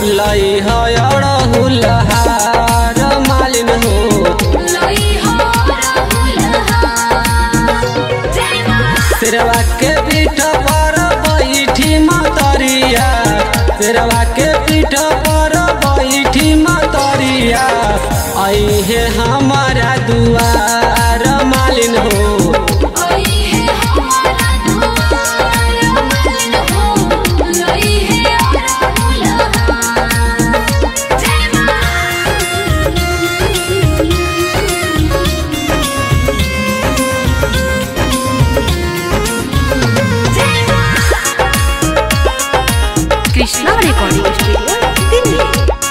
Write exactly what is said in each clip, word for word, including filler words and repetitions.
लई हो अड़हुलहार मालिन हो शेरवा के पीठ पर बैठी मतरिया शेरवा के पीठ पर बैठी मतरिया आई है हमारा दुआर मालिन हो कृष्णा रिकॉर्डिंग स्टूडियो दिल्ली।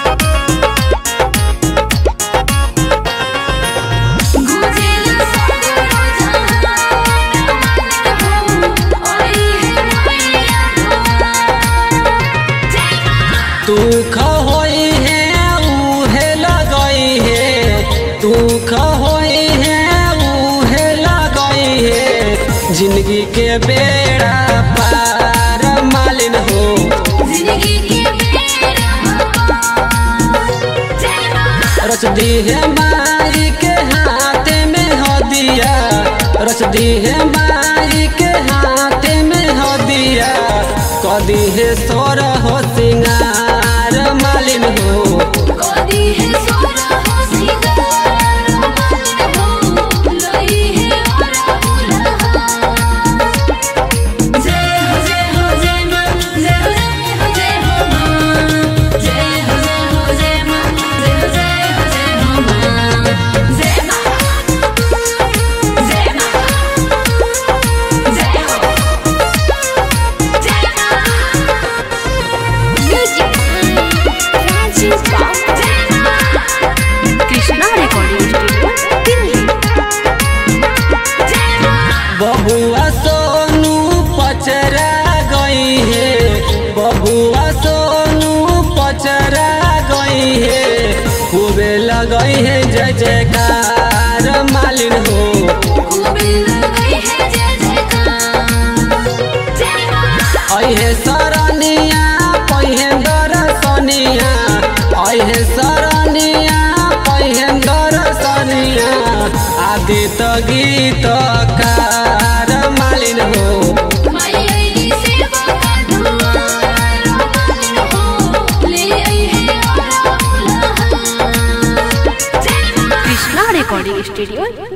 तू खोई है उहे लगई है तू खोई है उहे लगई है जिंदगी के बेड़ा पार मालिन हो रच दी है माई के हाथ में हो दिया रच दी है माई के हाथ में हो दिया कदी है सोर हो सिंगार मालिन हो कृष्णा रिकॉर्डिंग स्टूडियो दिल्ली। बबुआ सोनू पचरा गई है बबुआ सोनू पचरा गई है खूबे लगई है जय जयकार मालिन हो अहे सरनिया पहिए दरसनिया अहे सरनिया पहिए दरसनिया आदित गीत कार मालिन हो कृष्णा रिकॉर्डिंग स्टूडियो